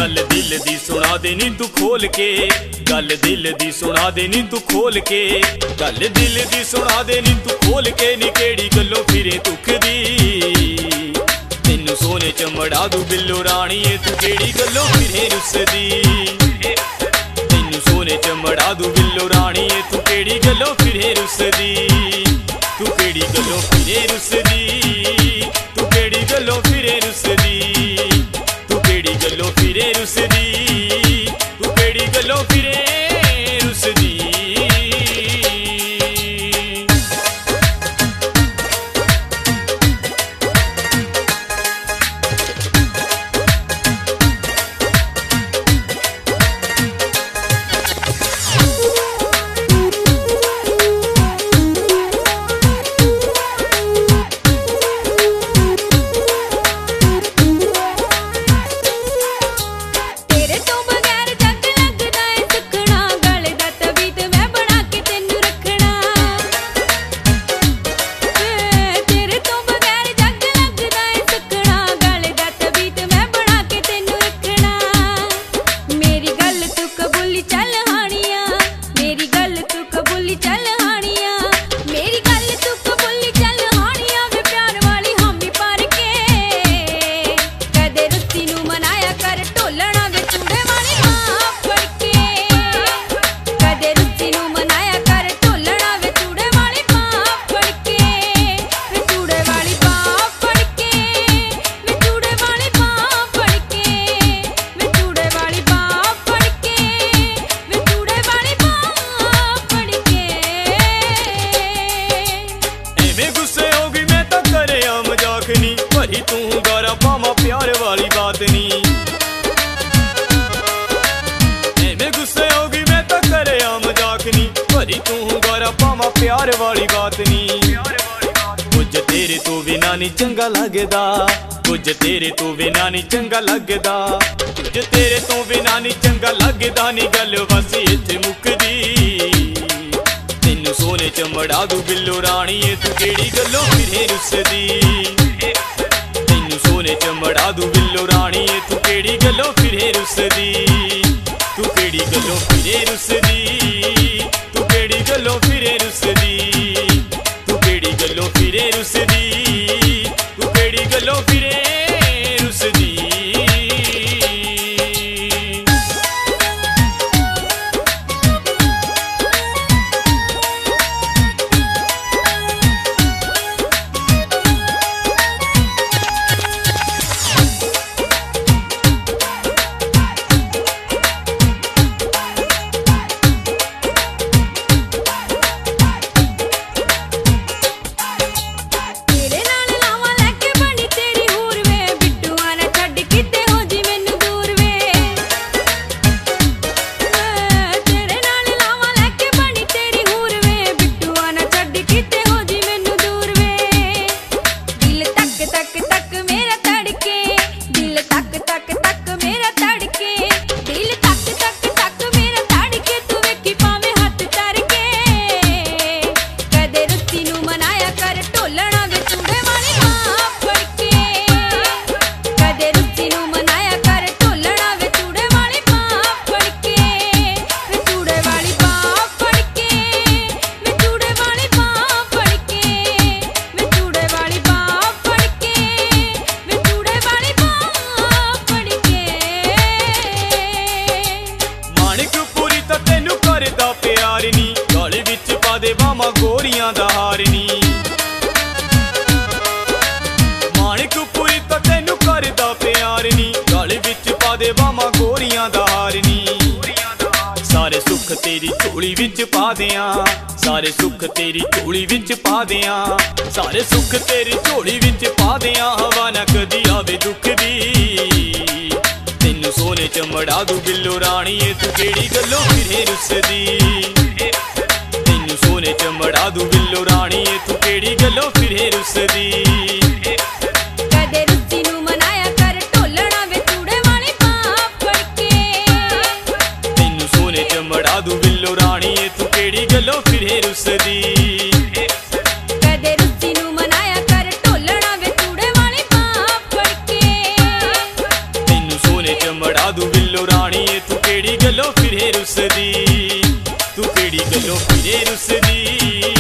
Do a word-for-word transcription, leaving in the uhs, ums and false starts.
गल दिल दी सुना दे नी तू खोल के, गल दिल दी सुना दे नी तू खोल के, गल दिल दी सुना दे नी तू खोल के। नी केड़ी गल्लों फिरे दुख दी, तेनू सोने च मड़ा दू बिल्लो राणीए, तू केड़ी गल्लों फिरे रुसदी। तेनू सोने च मड़ा दू बिल्लो राणीए, तू केड़ी गल्लों फिरे रुसदी। तू केड़ी गल्लों फिरे रुसदी, तू केड़ी गल्लों फिरे रुसदी, तू केड़ी गल्लों फिरे रुसदी, तू केड़ी गल्लों फिरे रुसदी। भरी तू गारा पावा प्यार वाली बात नी, एवें गुस्से होगी मैं तो करे मजाक नी। भरी तू गारा पावा प्यार वाली बात नी। कुछ तेरे तो बिना नी चंगा लगदा, कुछ तेरे तो बिना नी चंगा लगदा, कुछ तेरे तो बिना नी चंगा लगदा। नी गल बस इत्थे मुकदी, तेनू सोने च मड़ा दू बिल्लो राणीए, तू केड़ी गल्लों फिरे रुसदी। सोने च मड़ा दू बिल्लो राणीए, तू केड़ी गल्लों फिरे रुसदी। तू केड़ी गल्लों फिरे रुसदी, तू केड़ी गल्लों फिरे रुसदी, तू केड़ी गल्लों फिरे रुसदी, तू केड़ी गल्लों फिरे रुसदी। गले विच पा दे बामा गोरियां दा हार नी, माणिकपुरी तो तेनू करदा प्यार नी। गले विच पा दे बामा गोरियां दा हार नी। सारे सुख तेरी झोली विच पा दियां, सारे सुख तेरी झोली विच पा दियां, सारे सुख तेरी झोली विच पा दियां। हवा ना कदी आवे दुख दी, तेनू सोने च मड़ा दू बिल्लो राणीए, तू केड़ी गल्लों फिरे रुसदी। तेनू सोने च मड़ा दू बिल्लो राणीए, तू केड़ी गल्लों फिरे रुसदी। कदे रुस्सी नू मनाया कर ढोलना वे चूड़े वाली बांह फड़ के। तेनू सोने च मड़ा दू बिल्लो राणीए, तू केड़ी गल्लों फिरे रुसदी। कदे रुस्सी नू मनाया कर ढोलना वे चूड़े वाली बांह फड़ के। तेनू सोने गले च मड़ा दू बिल्लो राणीए तू केड़ी गल्लों फिरे रुसदी, तू केड़ी गल्लों फिरे रुसदी।